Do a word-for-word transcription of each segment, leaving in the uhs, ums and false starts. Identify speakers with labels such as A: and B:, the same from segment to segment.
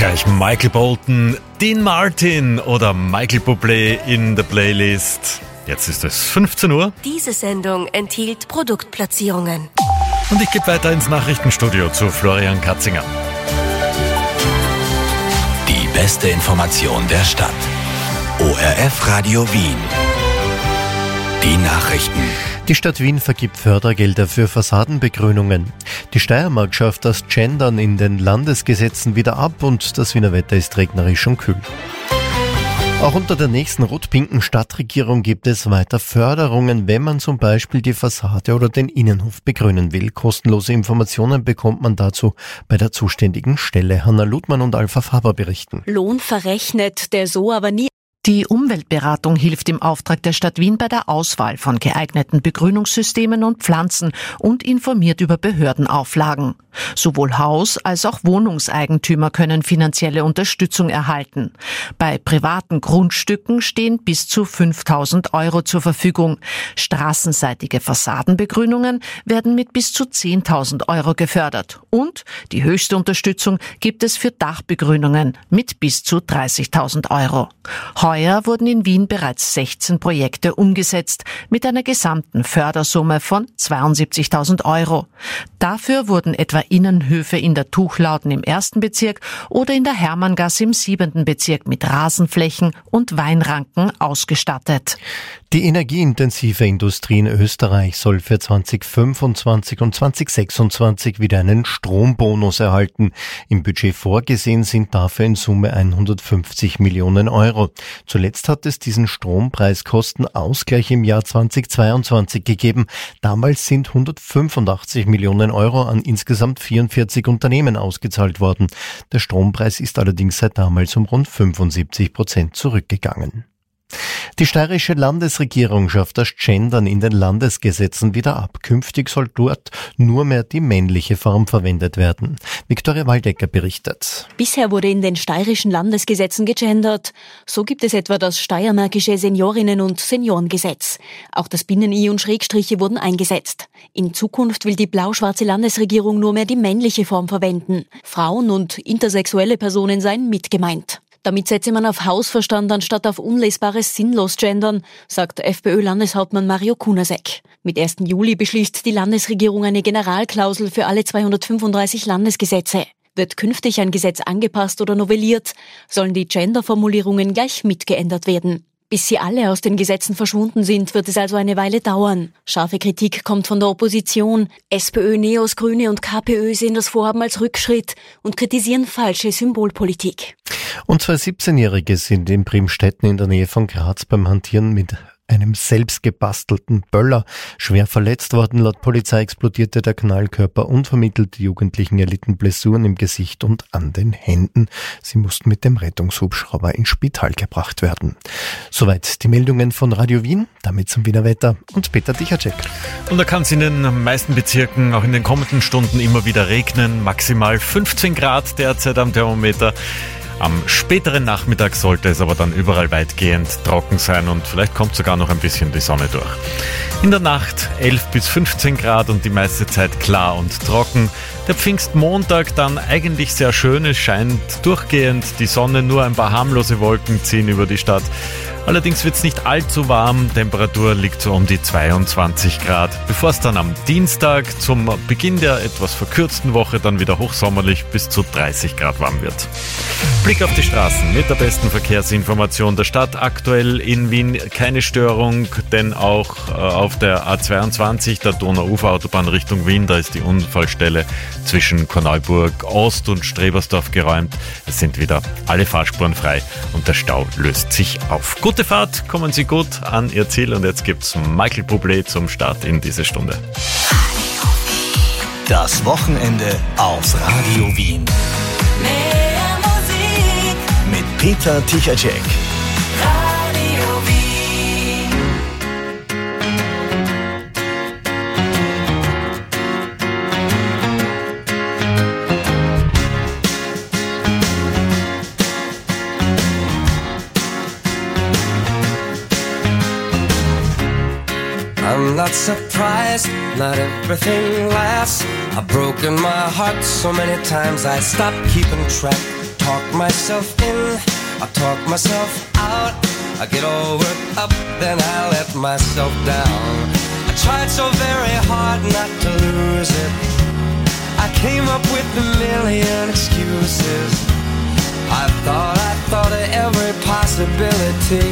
A: Gleich Michael Bolton, Dean Martin oder Michael Bublé in der Playlist. Jetzt ist es fünfzehn Uhr.
B: Diese Sendung enthielt Produktplatzierungen.
A: Und ich gebe weiter ins Nachrichtenstudio zu Florian Katzinger.
C: Die beste Information der Stadt. O R F Radio Wien. Die Nachrichten.
D: Die Stadt Wien vergibt Fördergelder für Fassadenbegrünungen. Die Steiermark schafft das Gendern in den Landesgesetzen wieder ab und das Wiener Wetter ist regnerisch und kühl. Auch unter der nächsten rot-pinken Stadtregierung gibt es weiter Förderungen, wenn man zum Beispiel die Fassade oder den Innenhof begrünen will. Kostenlose Informationen bekommt man dazu bei der zuständigen Stelle. Hanna Ludmann und Alpha Faber berichten.
E: Lohn verrechnet, der so aber nie.
F: Die Umweltberatung hilft im Auftrag der Stadt Wien bei der Auswahl von geeigneten Begrünungssystemen und Pflanzen und informiert über Behördenauflagen. Sowohl Haus- als auch Wohnungseigentümer können finanzielle Unterstützung erhalten. Bei privaten Grundstücken stehen bis zu fünftausend Euro zur Verfügung. Straßenseitige Fassadenbegrünungen werden mit bis zu zehntausend Euro gefördert. Und die höchste Unterstützung gibt es für Dachbegrünungen mit bis zu dreißigtausend Euro. Heuer wurden in Wien bereits sechzehn Projekte umgesetzt mit einer gesamten Fördersumme von zweiundsiebzigtausend Euro. Dafür wurden etwa Innenhöfe in der Tuchlauten im ersten Bezirk oder in der Hermanngasse im siebenten Bezirk mit Rasenflächen und Weinranken ausgestattet.
D: Die energieintensive Industrie in Österreich soll für zwanzig fünfundzwanzig und zwanzig sechsundzwanzig wieder einen Strombonus erhalten. Im Budget vorgesehen sind dafür in Summe hundertfünfzig Millionen Euro. Zuletzt hat es diesen Strompreiskostenausgleich im Jahr zweitausendzweiundzwanzig gegeben. Damals sind hundertfünfundachtzig Millionen Euro an insgesamt vierundvierzig Unternehmen ausgezahlt worden. Der Strompreis ist allerdings seit damals um rund fünfundsiebzig Prozent zurückgegangen. Die steirische Landesregierung schafft das Gendern in den Landesgesetzen wieder ab. Künftig soll dort nur mehr die männliche Form verwendet werden. Viktoria Waldecker berichtet.
E: Bisher wurde in den steirischen Landesgesetzen gegendert. So gibt es etwa das steiermärkische Seniorinnen- und Seniorengesetz. Auch das Binnen-I und Schrägstriche wurden eingesetzt. In Zukunft will die blau-schwarze Landesregierung nur mehr die männliche Form verwenden. Frauen und intersexuelle Personen seien mitgemeint. Damit setze man auf Hausverstand anstatt auf unlesbares Sinnlos-Gendern, sagt FPÖ-Landeshauptmann Mario Kunasek. Mit ersten Juli beschließt die Landesregierung eine Generalklausel für alle zweihundertfünfunddreißig Landesgesetze. Wird künftig ein Gesetz angepasst oder novelliert, sollen die Genderformulierungen gleich mitgeändert werden. Bis sie alle aus den Gesetzen verschwunden sind, wird es also eine Weile dauern. Scharfe Kritik kommt von der Opposition. SPÖ, Neos, Grüne und KPÖ sehen das Vorhaben als Rückschritt und kritisieren falsche Symbolpolitik.
D: Und zwei siebzehnjährige sind in Brimstetten in der Nähe von Graz beim Hantieren mit einem selbst gebastelten Böller schwer verletzt worden. Laut Polizei explodierte der Knallkörper unvermittelt. Die Jugendlichen erlitten Blessuren im Gesicht und an den Händen. Sie mussten mit dem Rettungshubschrauber ins Spital gebracht werden. Soweit die Meldungen von Radio Wien. Damit zum Wiener Wetter und Peter Dichacek.
A: Und da kann es in den meisten Bezirken auch in den kommenden Stunden immer wieder regnen. Maximal fünfzehn Grad derzeit am Thermometer. Am späteren Nachmittag sollte es aber dann überall weitgehend trocken sein und vielleicht kommt sogar noch ein bisschen die Sonne durch. In der Nacht elf bis fünfzehn Grad und die meiste Zeit klar und trocken. Der Pfingstmontag dann eigentlich sehr schön, es scheint durchgehend die Sonne, nur ein paar harmlose Wolken ziehen über die Stadt. Allerdings wird es nicht allzu warm, Temperatur liegt so um die zweiundzwanzig Grad, bevor es dann am Dienstag zum Beginn der etwas verkürzten Woche dann wieder hochsommerlich bis zu dreißig Grad warm wird. Blick auf die Straßen mit der besten Verkehrsinformation der Stadt. Aktuell in Wien keine Störung, denn auch äh, auf der A zweiundzwanzig, der Donau-Ufer-Autobahn Richtung Wien, da ist die Unfallstelle zwischen Korneuburg Ost und Strebersdorf geräumt. Es sind wieder alle Fahrspuren frei und der Stau löst sich auf. Gute Fahrt, kommen Sie gut an Ihr Ziel und jetzt gibt's Michael Bublé zum Start in diese Stunde.
C: Das Wochenende auf Radio Wien.
B: Mehr Musik.
C: Mit Peter Tichacek.
B: Radio Wien.
G: I'm not surprised, not everything lasts. I've broken my heart so many times I stopped keeping track. talk myself in, I talk myself out. I get all worked up, then I let myself down. I tried so very hard not to lose it. I came up with a million excuses. I thought, I thought of every possibility.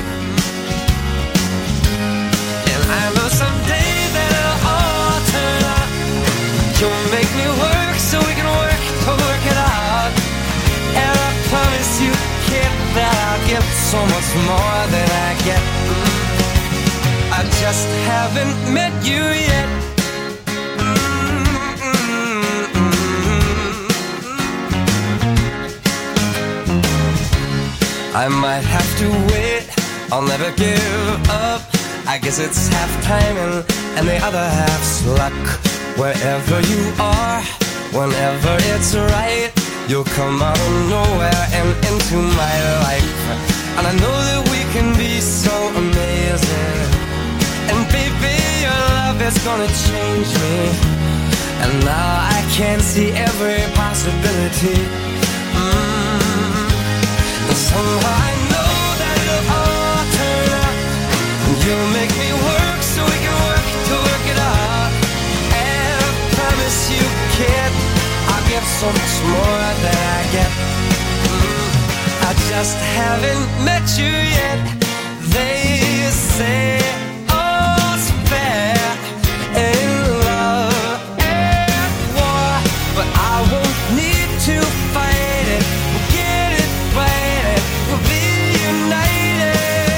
G: And I know someday that it'll all turn out. You'll make me work so we can work to work it out. And I promise you, kid, that I'll give so much more than I get. I just haven't met you yet. I might have to wait, I'll never give up. I guess it's half timing and the other half's luck. Wherever you are, whenever it's right, you'll come out of nowhere and into my life. And I know that we can be so amazing. And baby, your love is gonna change me. And now I can see every possibility. mm. And somehow I know that it'll all turn out. And you'll make me work so we can work to work it out. And I promise you, kid, I'll give so much more than I get. mm. I just haven't met you yet. They say all's fair in love and war, but I won't need to fight it. We'll get it right, we'll be united.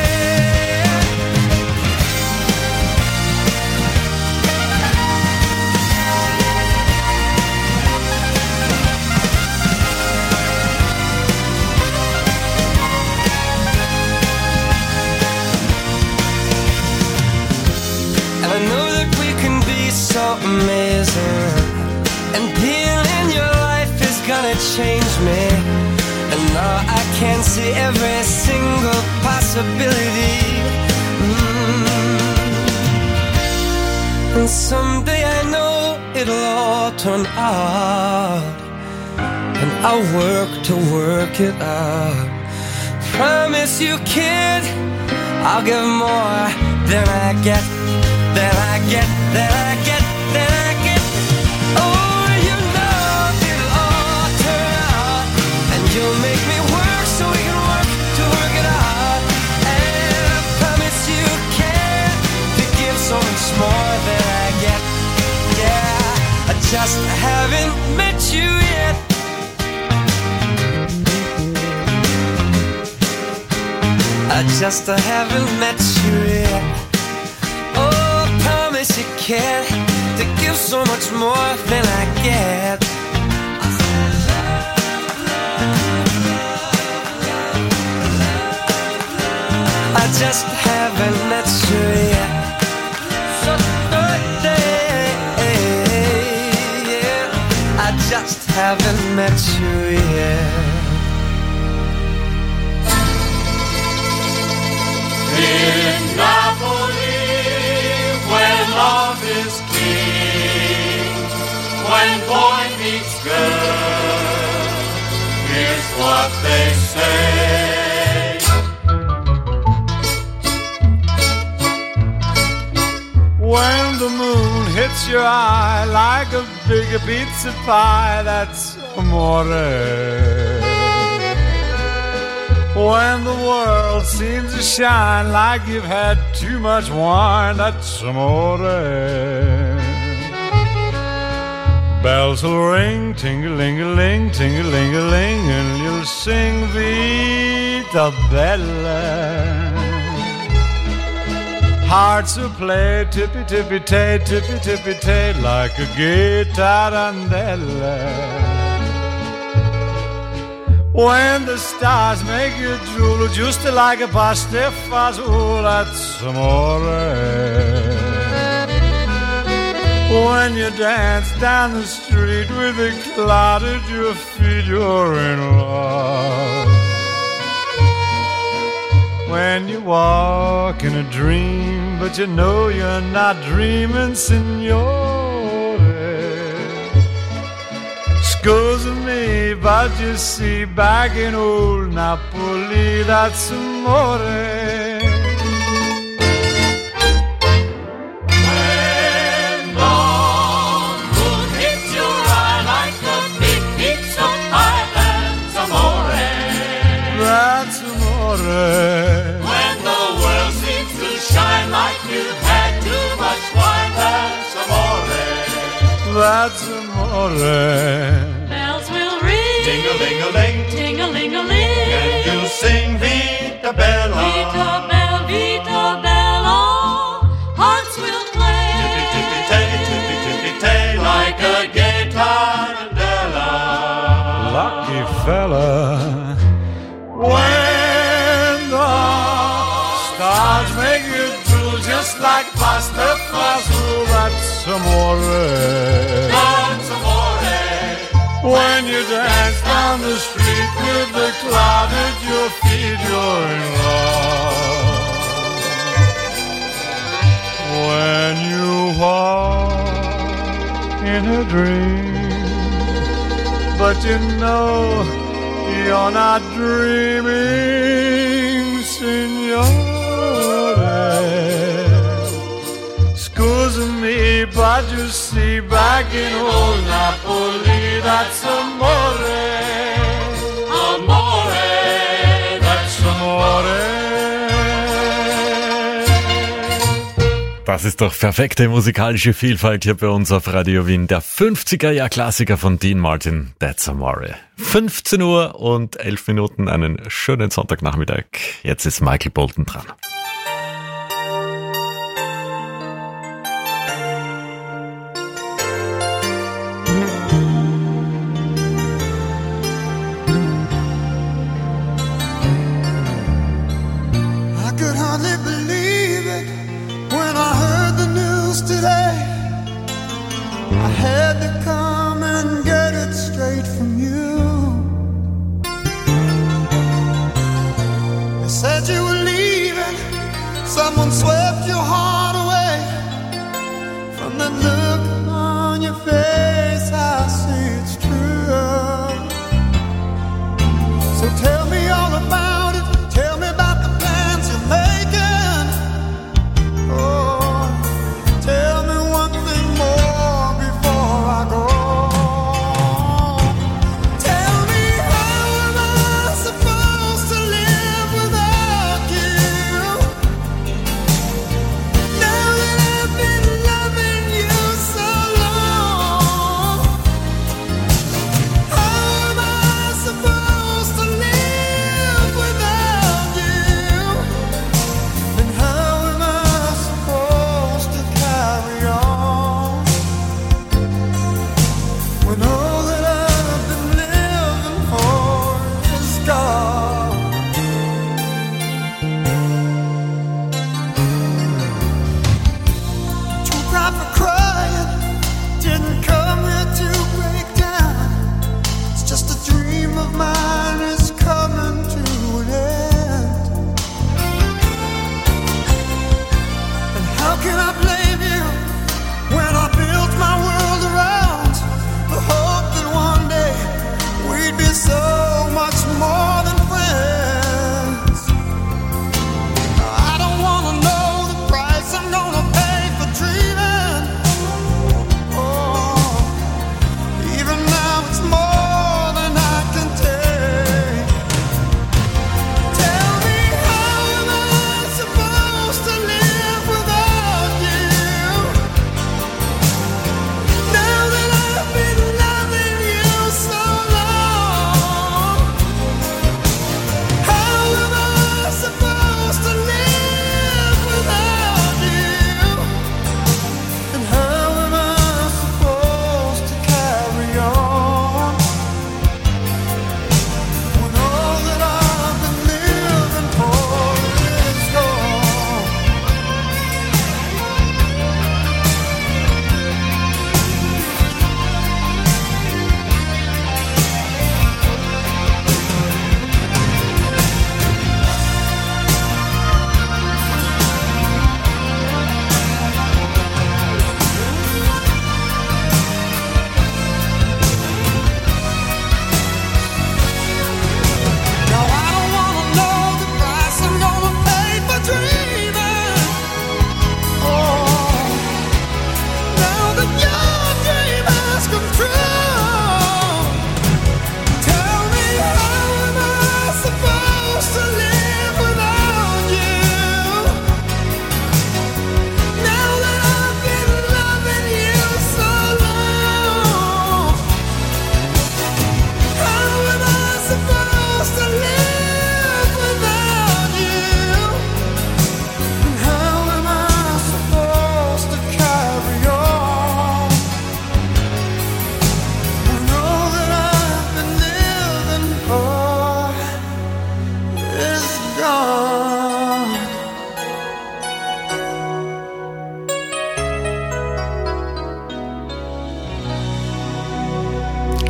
G: And I know that we can be so amazing. And being in your life is gonna change me. And now I can see every single possibility. mm. And someday I know it'll all turn out. And I'll work to work it out. Promise you, kid, I'll give more than I get. Then I get, then I get, then I get. Oh, you know it'll all turn out. And you'll make me work so we can work to work it out. And I promise you can to give so much more than I get. Yeah, I just haven't met you yet. I just haven't met you yet. You care to give so much more than I get. I just haven't met you yet. So birthday, yeah. I just haven't met you yet.
H: In Napoli, when love is king, when boy meets girl, here's what they say.
I: When the moon hits your eye like a big pizza pie, that's amore. When the world seems to shine like you've had too much wine, that's amore. Bells will ring, ting-a-ling-a-ling, ting-a-ling-a-ling, and you'll sing Vita Bella. Hearts will play tippy-tippy-tay, tippy-tippy-tay, like a gay tarantella. When the stars make you drool, just like a pasta fazool, that's amore. When you dance down the street with a cloud at your feet, you're in love. When you walk in a dream, but you know you're not dreaming, signore. Scusa me, but you see, back in old Napoli, that's amore.
H: When the moon hits your eye like a big pizza pie, that's amore.
I: That's amore.
H: When the world seems to shine like you've had too much wine, that's amore.
I: That's amore.
B: Bells will ring,
H: Ding-a-ling-a-ling,
B: ting-a-ling-a-ling.
H: and you'll sing Vita Bella.
B: Vita Bella, Vita Bella, hearts will play.
H: Tippy-tippy-tay, tippy-tippy-tay, like a gay tarantella.
I: Lucky fella. When the stars make you drool just like pasta fazool, that's amore.
H: That's amore.
I: When you dance down the street with the cloud at your feet, you're in love. When you walk in a dream, but you know you're not dreaming, signore. Scusa me, but you see, back in old Napoli, that's amore.
H: Amore.
I: That's amore.
A: Das ist doch perfekte musikalische Vielfalt hier bei uns auf Radio Wien. Der fünfziger-Jahr-Klassiker von Dean Martin, That's Amore. fünfzehn Uhr und elf Minuten, einen schönen Sonntagnachmittag. Jetzt ist Michael Bolton dran.
J: I could hardly believe it when I heard the news today. I had to come and get it straight from you. They said you were leaving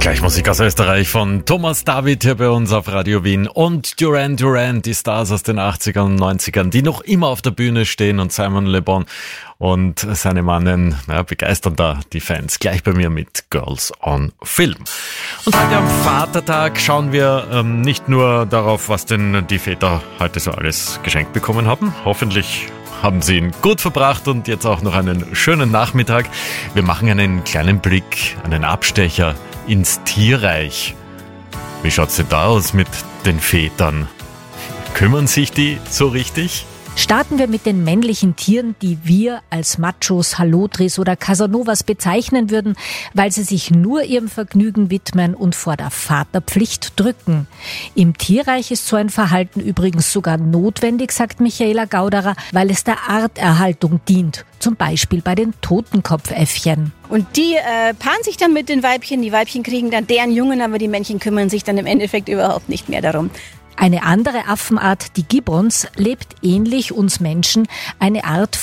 A: Gleich Musik aus Österreich von Thomas David hier bei uns auf Radio Wien und Duran Duran, die Stars aus den achtzigern und neunzigern, die noch immer auf der Bühne stehen, und Simon Le Bon und seine Mannen, ja, begeistern da die Fans. Gleich bei mir mit Girls on Film. Und heute am Vatertag schauen wir ähm, nicht nur darauf, was denn die Väter heute so alles geschenkt bekommen haben. Hoffentlich haben Sie ihn gut verbracht und jetzt auch noch einen schönen Nachmittag. Wir machen einen kleinen Blick, einen Abstecher ins Tierreich. Wie schaut's denn da aus mit den Vätern? Kümmern sich die so richtig?
K: Starten wir mit den männlichen Tieren, die wir als Machos, Halotris oder Casanovas bezeichnen würden, weil sie sich nur ihrem Vergnügen widmen und vor der Vaterpflicht drücken. Im Tierreich ist so ein Verhalten übrigens sogar notwendig, sagt Michaela Gauderer, weil es der Arterhaltung dient. Zum Beispiel bei den Totenkopfäffchen.
L: Und die äh, paaren sich dann mit den Weibchen, die Weibchen kriegen dann deren Jungen, aber die Männchen kümmern sich dann im Endeffekt überhaupt nicht mehr darum.
K: Eine andere Affenart, die Gibbons, lebt ähnlich uns Menschen eine Art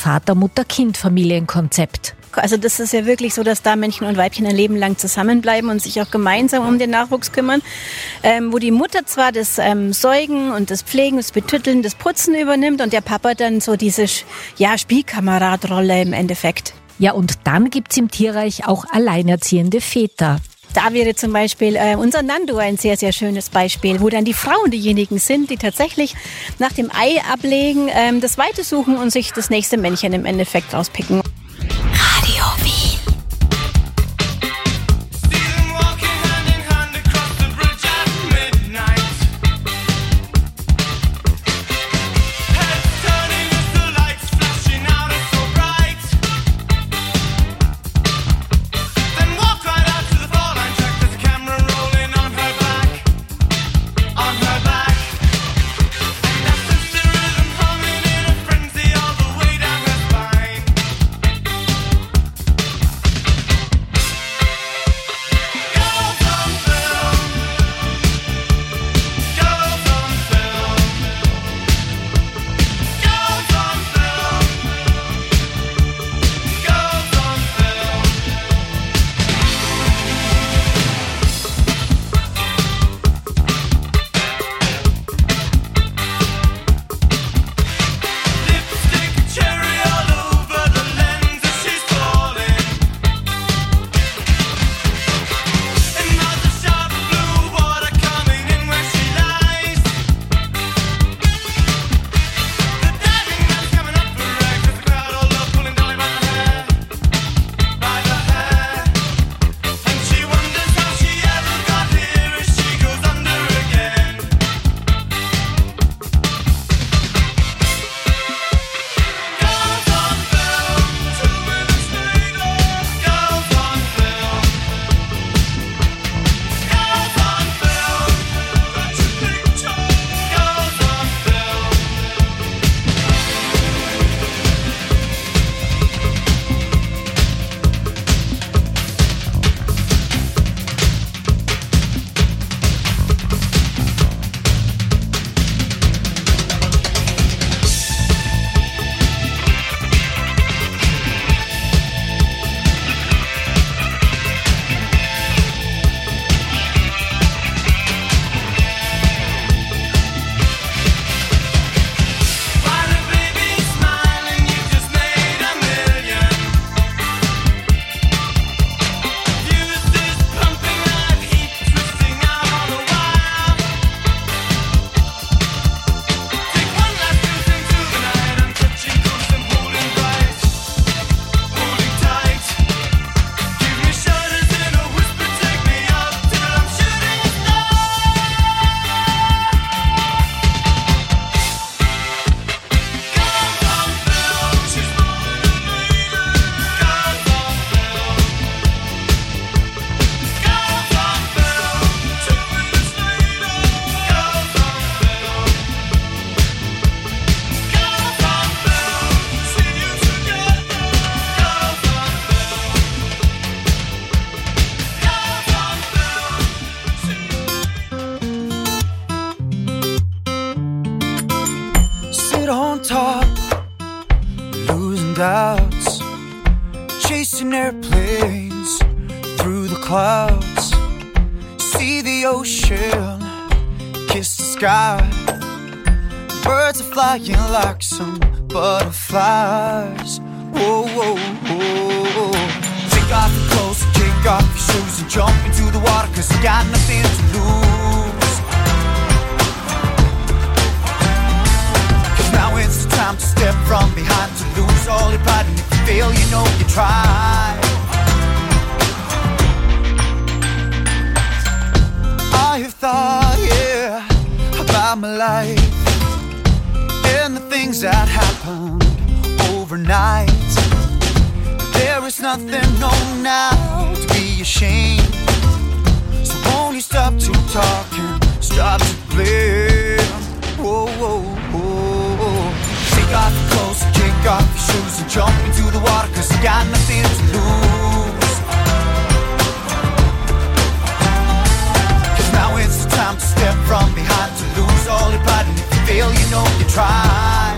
K: Vater-Mutter-Kind-Familienkonzept.
L: Also das ist ja wirklich so, dass da Männchen und Weibchen ein Leben lang zusammenbleiben und sich auch gemeinsam um den Nachwuchs kümmern. Ähm, wo die Mutter zwar das ähm, Säugen und das Pflegen, das Betütteln, das Putzen übernimmt und der Papa dann so diese ja, Spielkameradrolle im Endeffekt.
K: Ja, und dann gibt's im Tierreich auch alleinerziehende Väter.
L: Da wäre zum Beispiel äh, unser Nando ein sehr, sehr schönes Beispiel, wo dann die Frauen diejenigen sind, die tatsächlich nach dem Ei ablegen, ähm, das Weite suchen und sich das nächste Männchen im Endeffekt rauspicken.
B: Radio Wien.
J: chasing airplanes through the clouds. ocean, kiss the sky. Birds are flying like some butterflies. Whoa, whoa, whoa. Take off your clothes, kick off your shoes and jump into the water, cause you got nothing to lose. Cause now it's the time to step from behind, to lose all your pride, and if you fail, you know you tried. I have thought, yeah, about my life and the things that happened overnight. There is nothing, no, now to be ashamed. So won't you stop to talk and stop to play? Whoa, whoa, whoa. Take off your clothes, kick off your shoes and jump into the water, cause you got nothing to lose. Cause now it's the time to step from behind, to lose all your pride, and if you fail, you know you tried.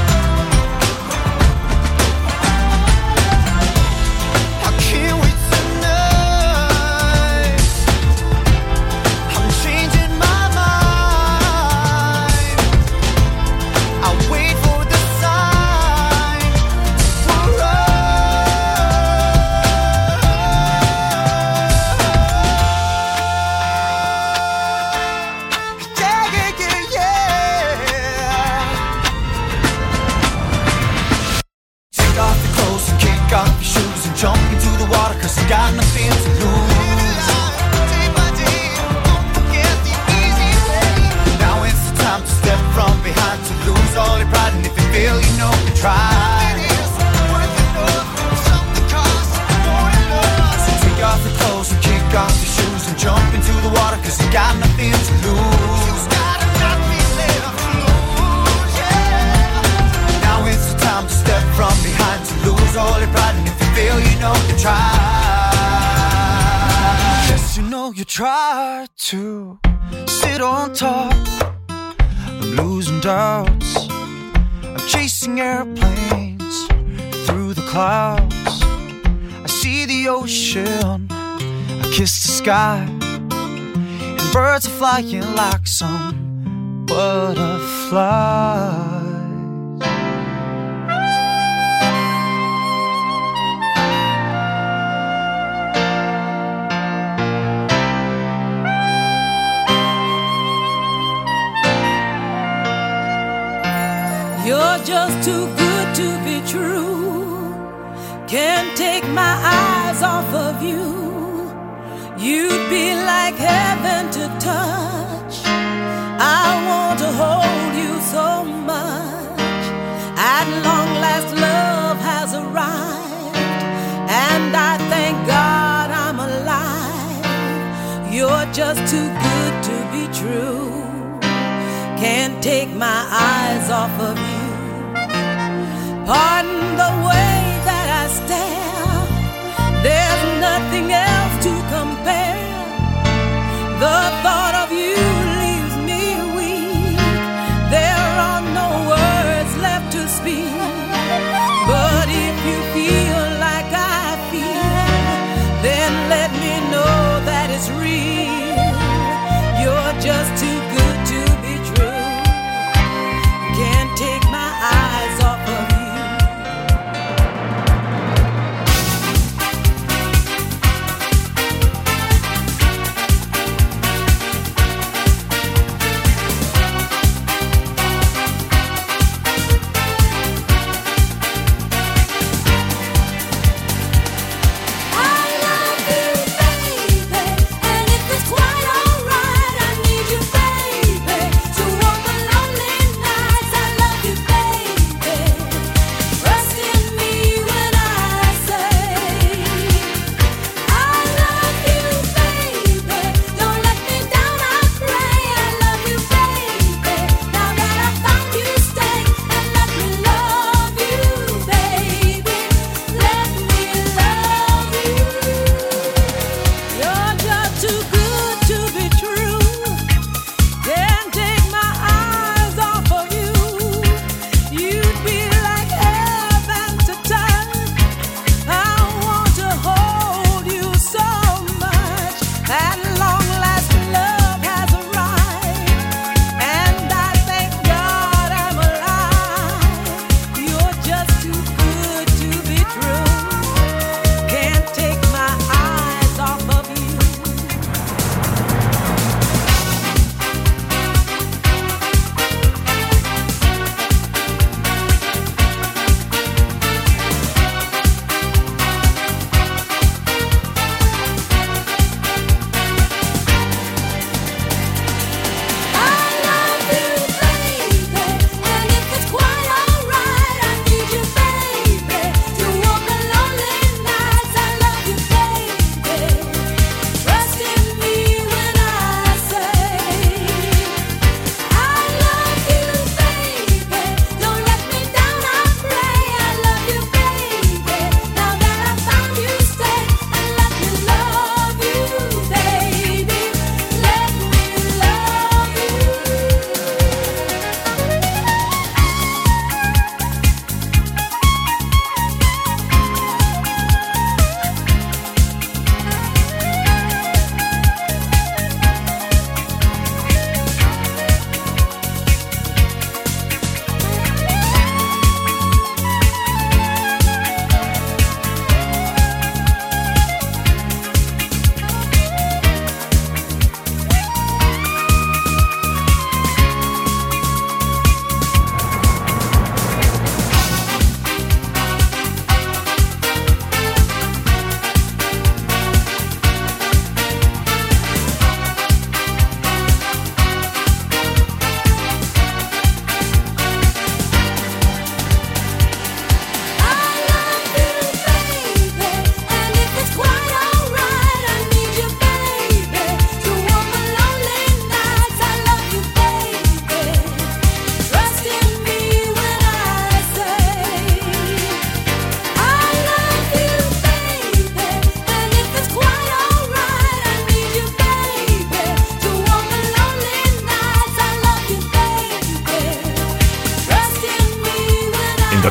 J: Got nothing to lose. Now it's the time to step from behind, to lose all your pride, and if you fail, you know you tried. So take off your clothes and kick off your shoes and jump into the water, cause you got nothing to lose. Now it's the time to step from behind, to lose all your pride, and if you fail, you know you tried. You know you try to sit on top. I'm losing doubts. I'm chasing airplanes through the clouds. I see the ocean, I kiss the sky, and birds are flying like some butterflies.
B: You're just too good to be true. Can't take my eyes off of you. You'd be like heaven to touch. I want to hold you so much. At long last, love has arrived, and I thank God I'm alive. You're just too good to be true. Can't take my eyes off of you. Pardon the way that I stare. There's nothing else to compare. The thought of you leaves me weak. There are no words left to speak. But if you feel like I feel, then let me know that it's real. You're just too good to be true. Can't take my eyes off of you.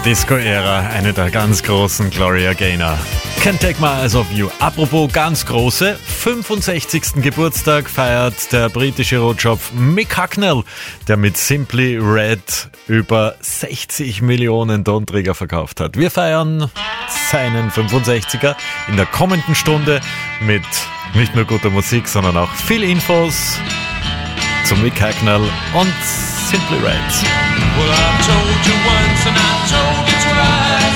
A: Disco-Ära, eine der ganz großen Gloria Gaynor. Can't Take My Eyes Off You. Apropos ganz große, fünfundsechzigsten Geburtstag feiert der britische Rotschopf Mick Hucknall, der mit Simply Red über sechzig Millionen Tonträger verkauft hat. Wir feiern seinen fünfundsechziger in der kommenden Stunde mit nicht nur guter Musik, sondern auch viel Infos zu Mick Hucknall und Simply Red.
M: Well, I told you once and I told you twice,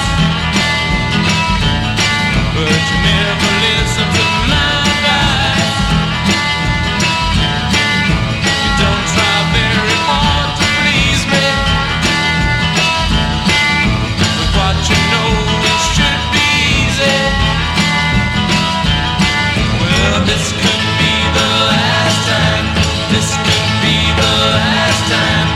M: but you never listen to my advice. You don't try very hard to please me, with what you know it should be easy. Well, this could be the last time, this could be the last time.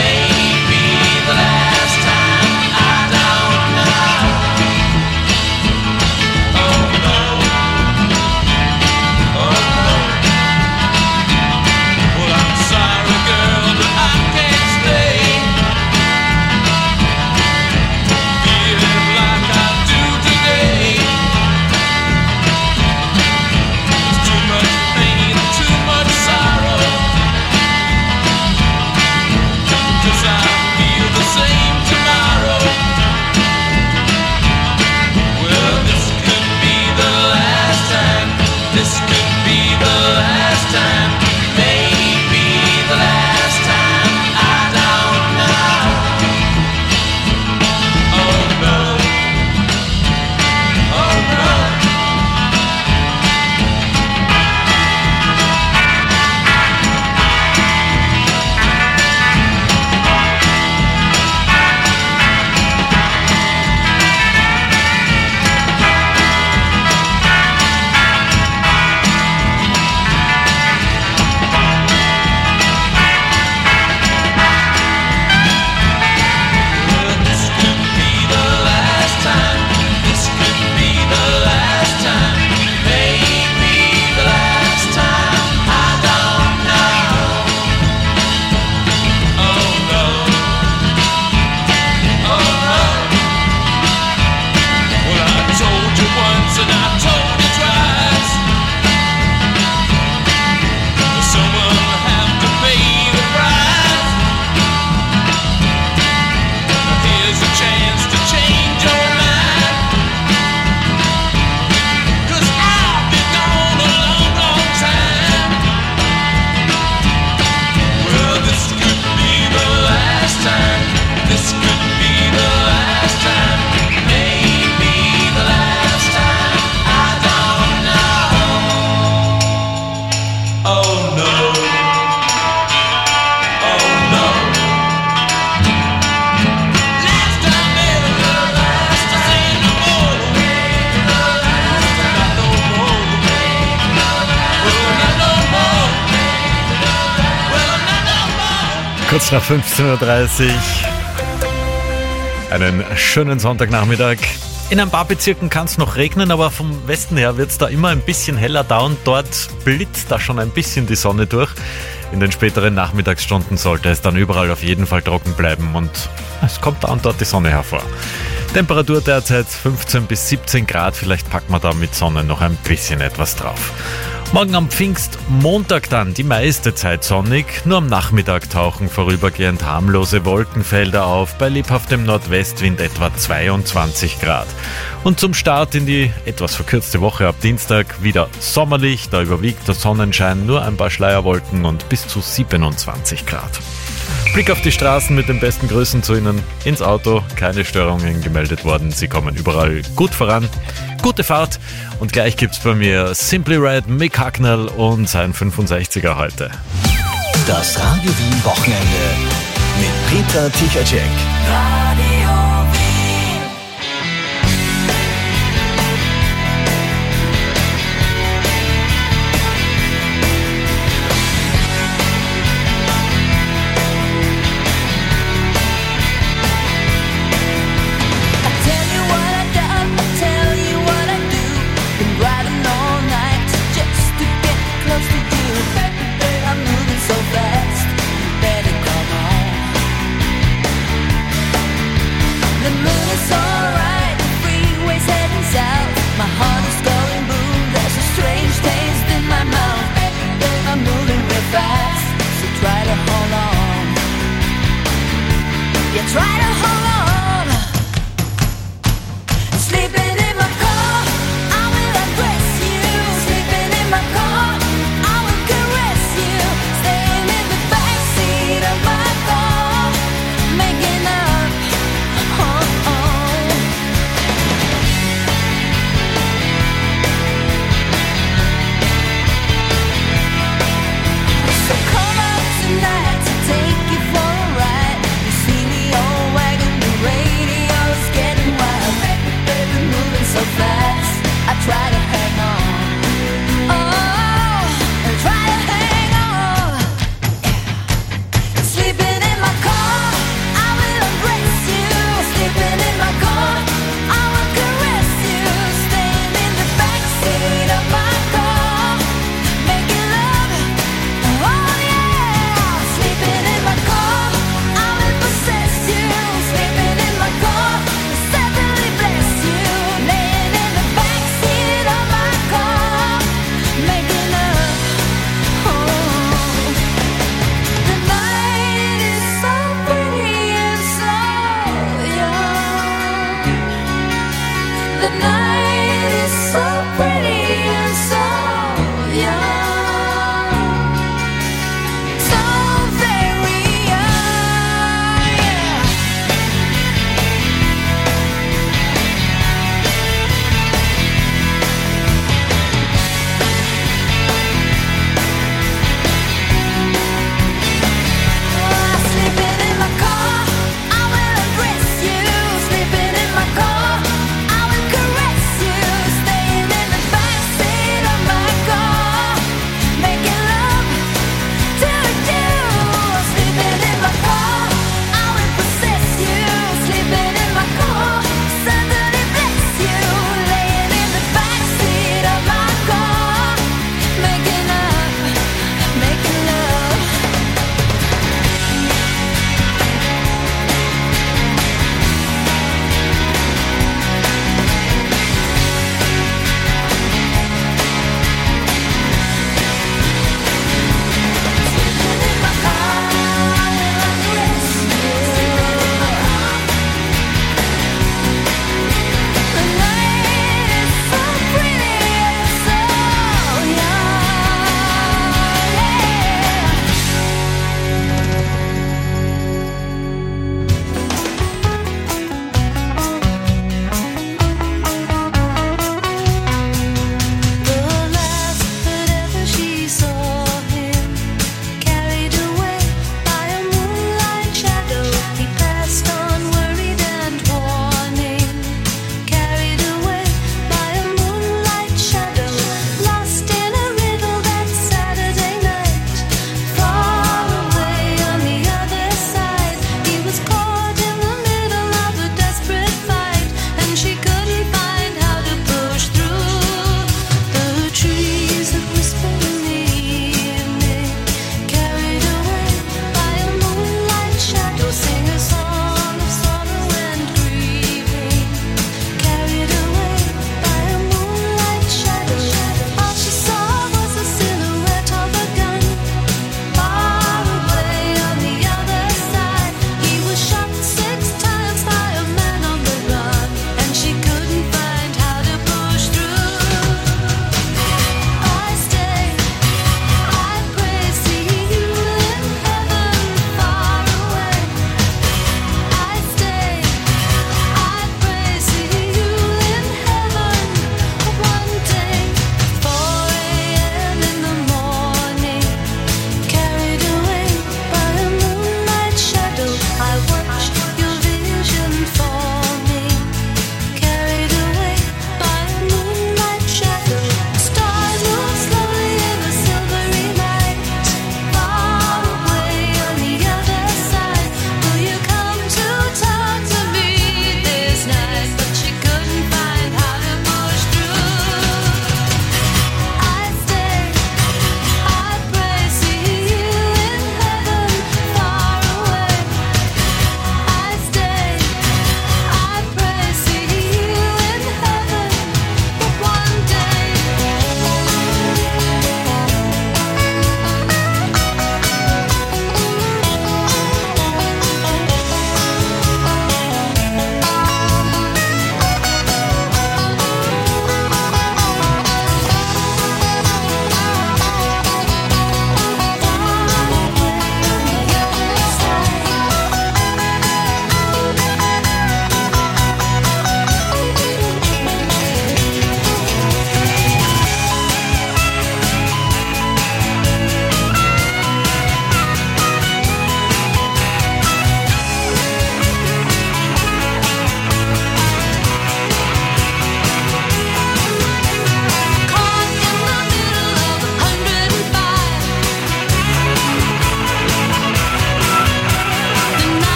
A: Kurz nach fünfzehn Uhr dreißig. Einen schönen Sonntagnachmittag. In ein paar Bezirken kann es noch regnen, aber vom Westen her wird es da immer ein bisschen heller da und dort blitzt da schon ein bisschen die Sonne durch. In den späteren Nachmittagsstunden sollte es dann überall auf jeden Fall trocken bleiben und es kommt da und dort die Sonne hervor. Temperatur derzeit fünfzehn bis siebzehn Grad, vielleicht packen wir da mit Sonne noch ein bisschen etwas drauf. Morgen am Pfingstmontag dann die meiste Zeit sonnig, nur am Nachmittag tauchen vorübergehend harmlose Wolkenfelder auf, bei lebhaftem Nordwestwind etwa zweiundzwanzig Grad. Und zum Start in die etwas verkürzte Woche ab Dienstag wieder sommerlich, da überwiegt der Sonnenschein, nur ein paar Schleierwolken und bis zu siebenundzwanzig Grad. Blick auf die Straßen mit den besten Grüßen zu Ihnen ins Auto, keine Störungen gemeldet worden, Sie kommen überall gut voran. Gute Fahrt und gleich gibt's bei mir Simply Red, Mick Hucknall und sein fünfundsechziger heute.
C: Das Radio Wien Wochenende mit Peter Tichatschek.
B: So fast, you better come on.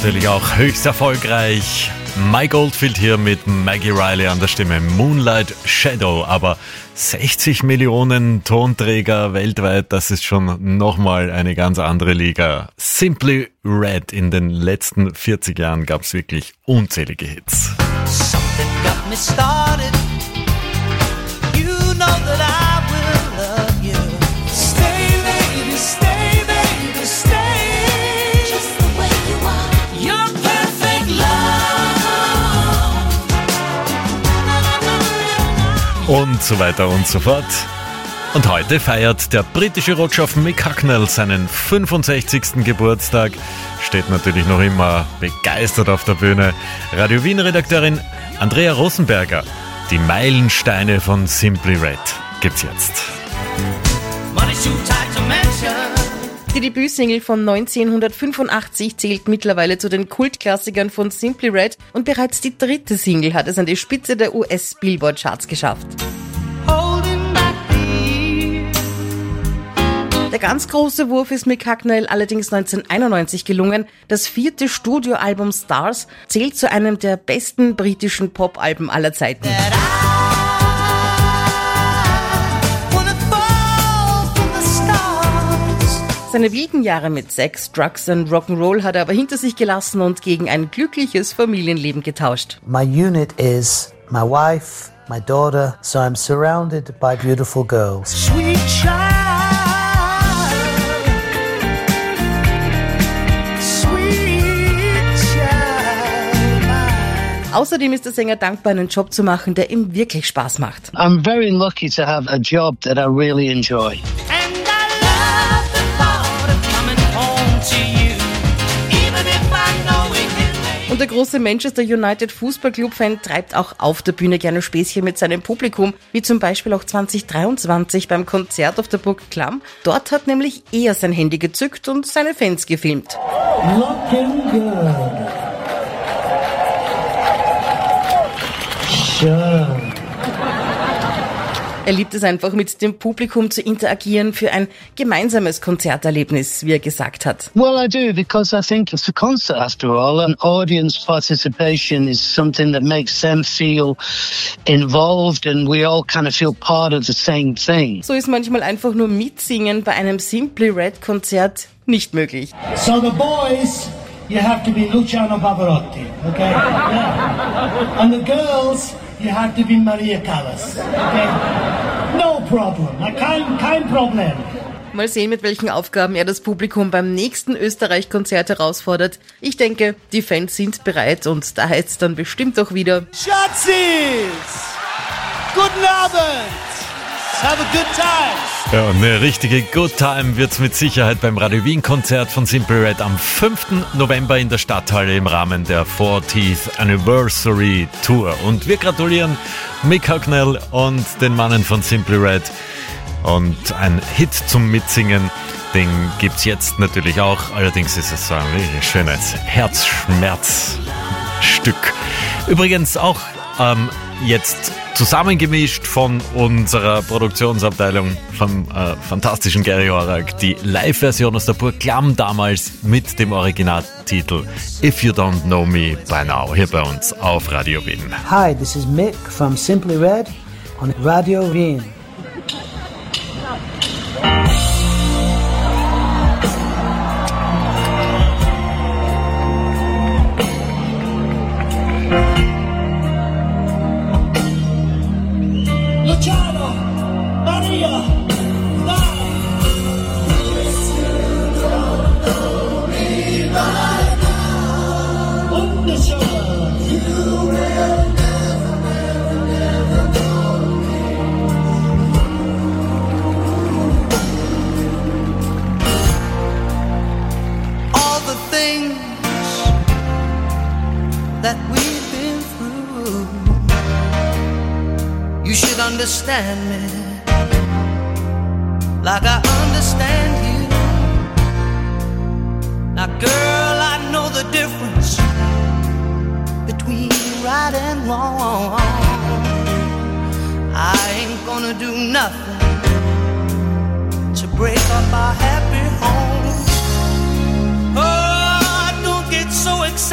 A: natürlich auch höchst erfolgreich. Mike Oldfield hier mit Maggie Riley an der Stimme, Moonlight Shadow. Aber sechzig Millionen Tonträger weltweit, das ist schon nochmal eine ganz andere Liga. Simply Red, in den letzten vierzig Jahren gab es wirklich unzählige Hits.
N: Something got me started. You know that I will love you. Stay, baby, stay, baby, stay. Just the way you are. You're perfect love.
A: Und so weiter und so fort. Und heute feiert der britische Rockschaff Mick Hucknall seinen fünfundsechzigsten Geburtstag. Steht natürlich noch immer begeistert auf der Bühne. Radio Wien-Redakteurin Andrea Rosenberger. Die Meilensteine von Simply Red gibt's jetzt.
O: Die Debütsingle von neunzehnhundertfünfundachtzig zählt mittlerweile zu den Kultklassikern von Simply Red und bereits die dritte Single hat es an die Spitze der U S-Billboard-Charts geschafft. Der ganz große Wurf ist Mick Hucknall allerdings neunzehnhunderteinundneunzig gelungen. Das vierte Studioalbum Stars zählt zu einem der besten britischen Pop-Alben aller Zeiten. Seine wilden Jahre mit Sex, Drugs und Rock'n'Roll hat er aber hinter sich gelassen und gegen ein glückliches Familienleben getauscht.
P: My unit is my wife, my daughter, so I'm surrounded by beautiful girls.
N: Sweet child.
O: Außerdem ist der Sänger dankbar, einen Job zu machen, der ihm wirklich Spaß macht.
Q: I'm very lucky to have a job that I really enjoy.
O: Und der große Manchester United Fußballclub-Fan treibt auch auf der Bühne gerne Späßchen mit seinem Publikum, wie zum Beispiel auch zwanzig dreiundzwanzig beim Konzert auf der Burg Klamm. Dort hat nämlich er sein Handy gezückt und seine Fans gefilmt.
N: Looking good. Sure.
O: Er liebt es einfach, mit dem Publikum zu interagieren für ein gemeinsames Konzerterlebnis, wie er gesagt hat.
Q: Well, I do, because I think it's a concert after all, and audience participation is something that makes them feel involved and we all kind of feel part of the same thing.
O: So ist manchmal einfach nur Mitsingen bei einem Simply Red Konzert nicht möglich.
N: So the boys, you have to be Luciano Pavarotti, okay? Yeah. And the girls, you have to be Maria Callas, okay? No problem, kein, kein Problem.
O: Mal sehen, mit welchen Aufgaben er das Publikum beim nächsten Österreich-Konzert herausfordert. Ich denke, die Fans sind bereit und da heißt es dann bestimmt auch wieder:
N: Schatzis! Guten Abend! Have a good time!
A: Ja, und eine richtige Good Time wird's mit Sicherheit beim Radio Wien-Konzert von Simply Red am fünften November in der Stadthalle im Rahmen der fortieth Anniversary Tour. Und wir gratulieren Mick Hucknall und den Mannen von Simply Red. Und ein Hit zum Mitsingen, den gibt's jetzt natürlich auch. Allerdings ist es so ein wirklich schönes Herzschmerzstück. Übrigens auch ähm, jetzt zusammengemischt von unserer Produktionsabteilung vom äh, fantastischen Gary Horak, die Live-Version aus der Burg Klamm damals mit dem Originaltitel If You Don't Know Me By Now, hier bei uns auf Radio Wien.
P: Hi, this is Mick from Simply Red on Radio Wien.
N: Luciano, Maria, all the things that we've been through, you should understand me like I understand you. Now girl, I know the difference between right and wrong. I ain't gonna do nothing to break up our happy home. Oh, don't get so excited.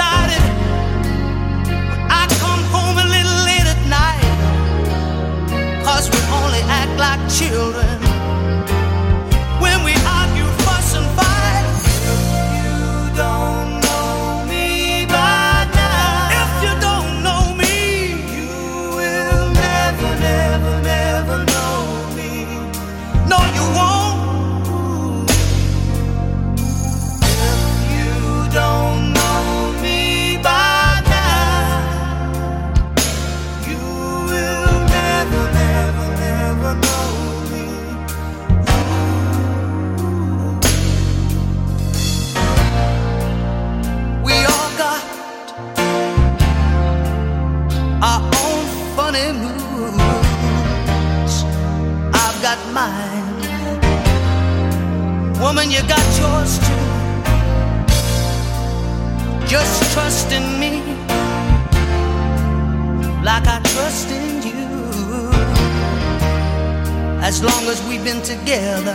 N: as long as we've been together.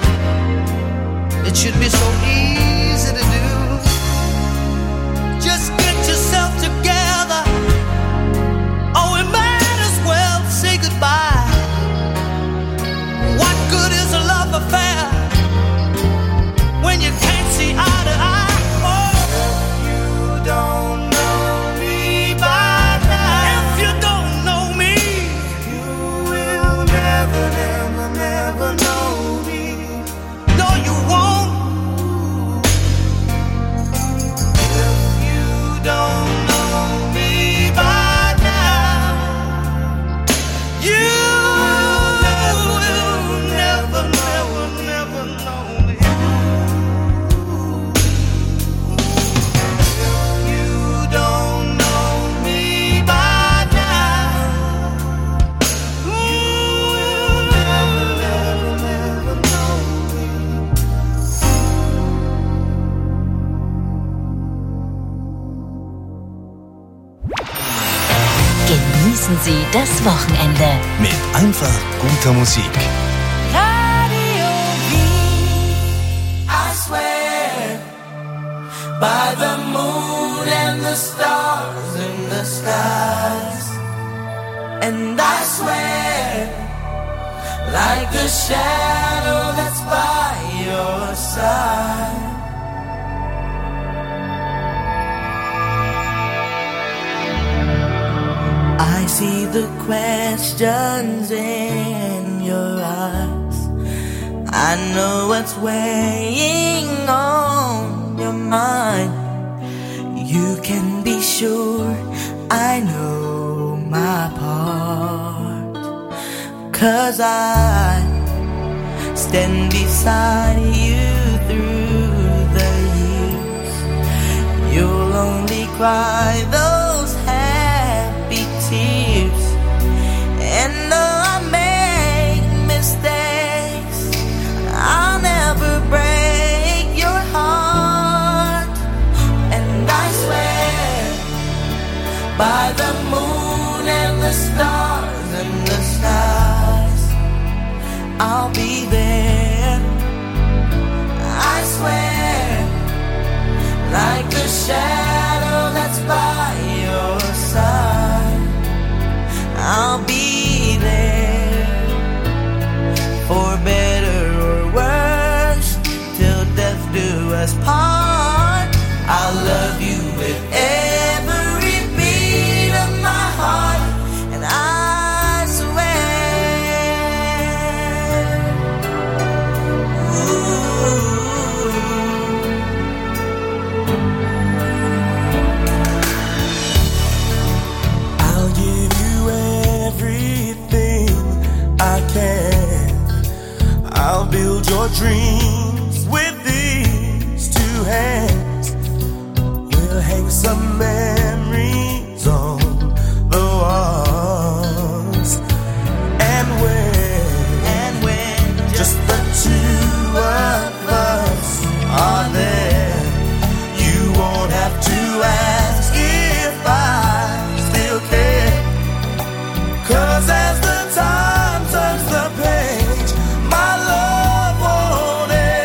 N: It should be so easy to do. Just get yourself together, or we might as well say goodbye. What good is a love affair when you can't see eye to eye? Oh, you don't know me by now. If you don't know me, you will never, never, never know me. No, you won't. If you don't know me by now, you will never, never, never know me. If you don't know me by now, you will never, never, never know me.
R: Genießen Sie das Wochenende.
C: Mit einfach guter Musik.
B: Radio Wien. I swear by the moon and the stars in the skies, and I swear like the shadow that's by your side. I see the questions in your eyes. I know what's weighing on your mind. You can be sure I know my part, 'cause I stand beside you through the years. You'll only cry those happy tears. And though I make mistakes, I'll never break your heart. And I swear by the moon and the stars and the skies, I'll be there. I swear like the shadow that's by your side, I'll be there. For better or worse, till death do us part. I'll love you with every beat of my heart, and I swear. Ooh. I'll give you everything I can. I'll build your dreams with these two hands. We'll hang some memories on the walls. And when, and when just the two of us are there, you won't have to ask if I still care. 'Cause as the time turns the page, my love won't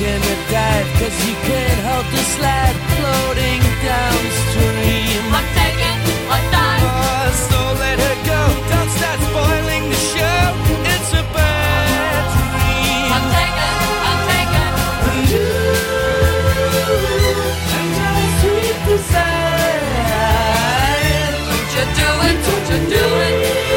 N: in the dive, cause you can't help the slide floating downstream.
H: I'm taking a dive.
N: Oh, so let her go, don't start spoiling the show. It's a bad dream.
H: I'm taking, I'm taking.
N: And you, and your sweet desire.
H: Don't you do it, don't you do it.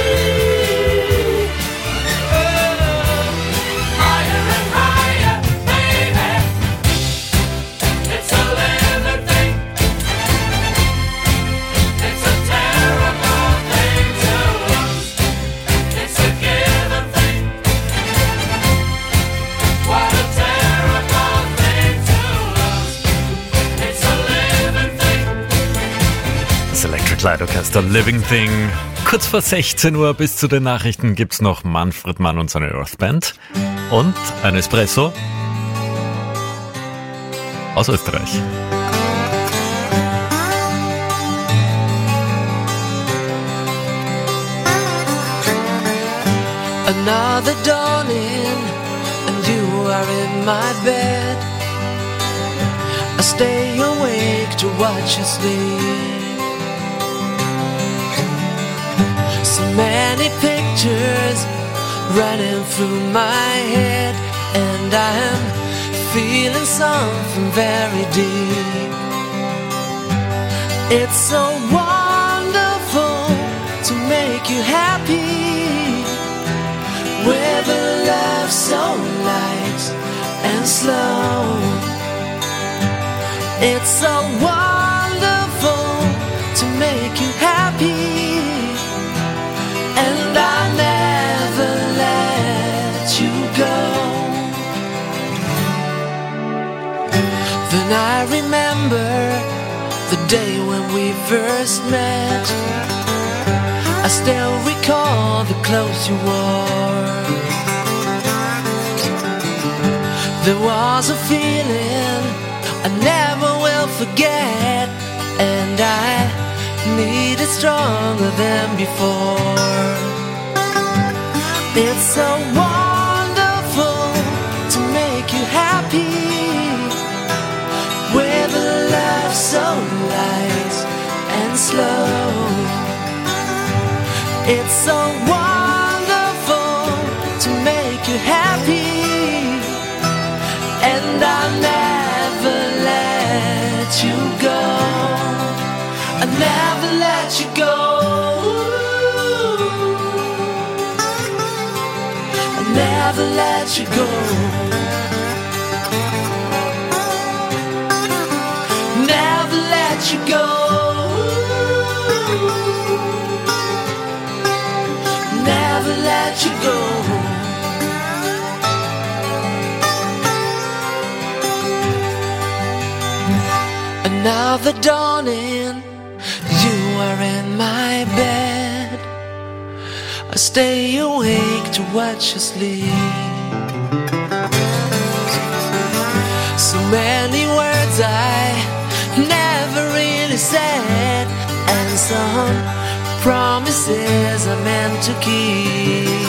A: Kaleidorchester Living Thing. Kurz vor sechzehn Uhr bis zu den Nachrichten gibt's noch Manfred Mann und seine Earth Band und ein Espresso aus Österreich.
N: Another dawning, and you are in my bed. I stay awake to watch you sleep. So many pictures running through my head, and I'm feeling something very deep. It's so wonderful to make you happy, with a love so light and slow. It's so wonderful to make you happy, and I'll never let you go. Then I remember the day when we first met. I still recall the clothes you wore. There was a feeling I never will forget, and I need it stronger than before. It's so wonderful to make you happy, with a love so light and slow. It's so wonderful to make you happy, and I'll never let you go. I'll never let you go. I'll never let you go. Never let you go. Never let you go. Another dawning, you are in my bed. I stay awake to watch you sleep. So many words I never really said, and some promises I meant to keep.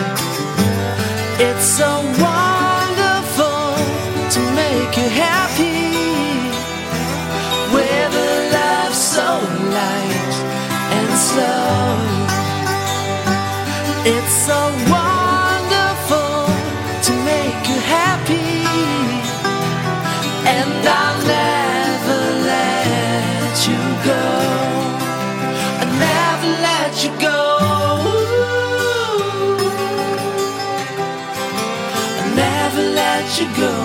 N: It's so wonderful to make you happy, with a love so light and slow. It's so wonderful to make you happy, and I'll never let you go. I'll never let you go. I'll never let you go.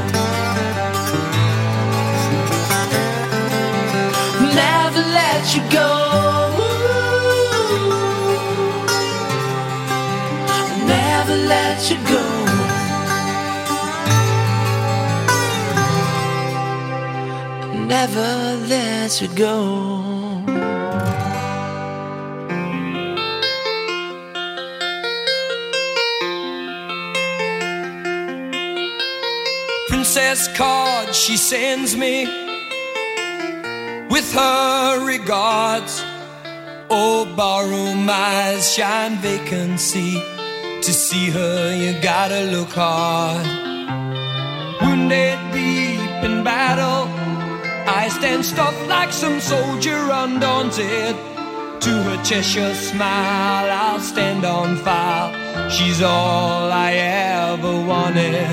N: Never let you go. Never let you go. Never let you go.
S: Princess card she sends me with her regards. Oh, barroom eyes shine vacancy. To see her, you gotta look hard. When wounded deep in battle, I stand stuffed like some soldier undaunted. To her Cheshire smile, I'll stand on fire. She's all I ever wanted.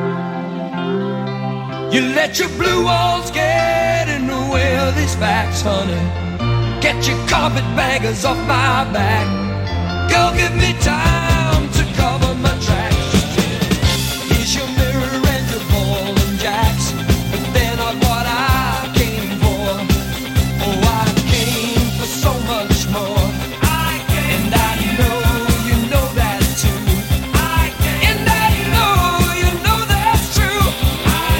S: You let your blue walls get in the way of these facts, honey. Get your carpetbaggers off my back. Girl, give me time to cover my tracks. Here's your mirror and your ball and jacks, but they're not what I came for. Oh, I came for so much more. I came, and I know you know that too. I came, and I know you know that's true. I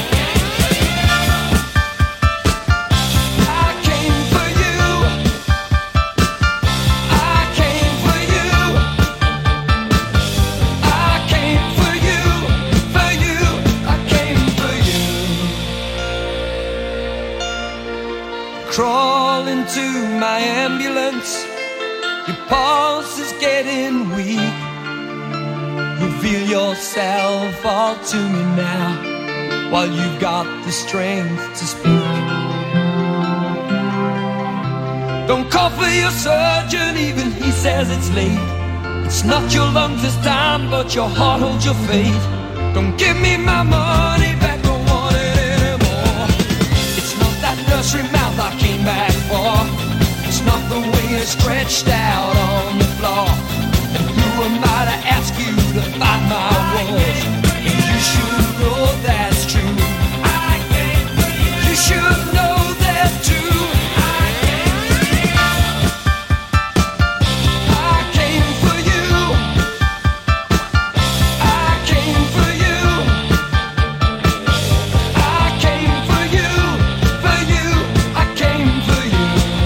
S: came for you. I came for you. I came for you. For you. I came for you. Crawl into my ambulance. Your pulse is getting weak. Reveal yourself all to me now, while you've got the strength to speak. Don't call for your surgeon, even he says it's late. It's not your lungs this time, but your heart holds your fate. Don't give me my money back, don't want it anymore. It's not that nursery mouth I came back for. It's not the way you're stretched out on the floor. And who am I to ask you to find my words? You should know that's true. You should know that too. I came for you. I came for you. I came for you. For you. I came for you.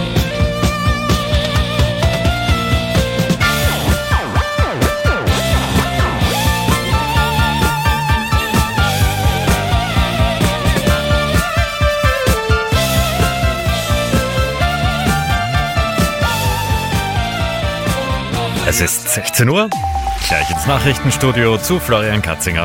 A: Es ist sechzehn Uhr, gleich ins Nachrichtenstudio zu Florian Katzinger.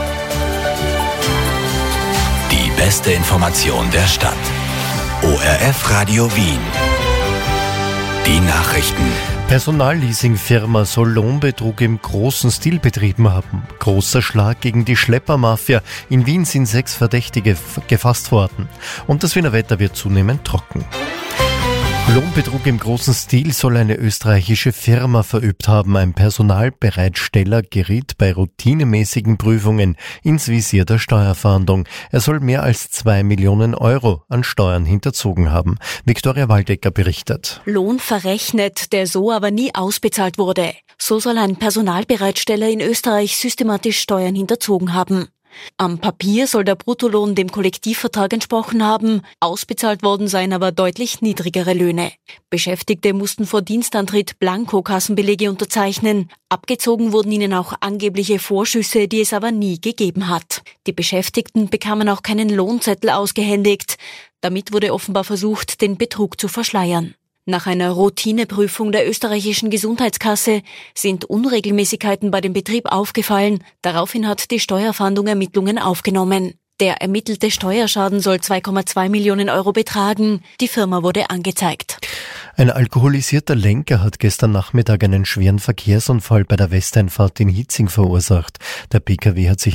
C: Die beste Information der Stadt. O R F Radio Wien. Die Nachrichten.
D: Personalleasingfirma soll Lohnbetrug im großen Stil betrieben haben. Großer Schlag gegen die Schleppermafia. In Wien sind sechs Verdächtige f- gefasst worden. Und das Wiener Wetter wird zunehmend trocken. Lohnbetrug im großen Stil soll eine österreichische Firma verübt haben. Ein Personalbereitsteller geriet bei routinemäßigen Prüfungen ins Visier der Steuerfahndung. Er soll mehr als zwei Millionen Euro an Steuern hinterzogen haben. Viktoria Waldecker berichtet.
E: Lohn verrechnet, der so aber nie ausbezahlt wurde. So soll ein Personalbereitsteller in Österreich systematisch Steuern hinterzogen haben. Am Papier soll der Bruttolohn dem Kollektivvertrag entsprochen haben, ausbezahlt worden seien aber deutlich niedrigere Löhne. Beschäftigte mussten vor Dienstantritt Blankokassenbelege unterzeichnen, abgezogen wurden ihnen auch angebliche Vorschüsse, die es aber nie gegeben hat. Die Beschäftigten bekamen auch keinen Lohnzettel ausgehändigt. Damit wurde offenbar versucht, den Betrug zu verschleiern. Nach einer Routineprüfung der österreichischen Gesundheitskasse sind Unregelmäßigkeiten bei dem Betrieb aufgefallen. Daraufhin hat die Steuerfahndung Ermittlungen aufgenommen. Der ermittelte Steuerschaden soll zwei Komma zwei Millionen Euro betragen. Die Firma wurde angezeigt.
D: Ein alkoholisierter Lenker hat gestern Nachmittag einen schweren Verkehrsunfall bei der Westeinfahrt in Hitzing verursacht. Der P K W hat sich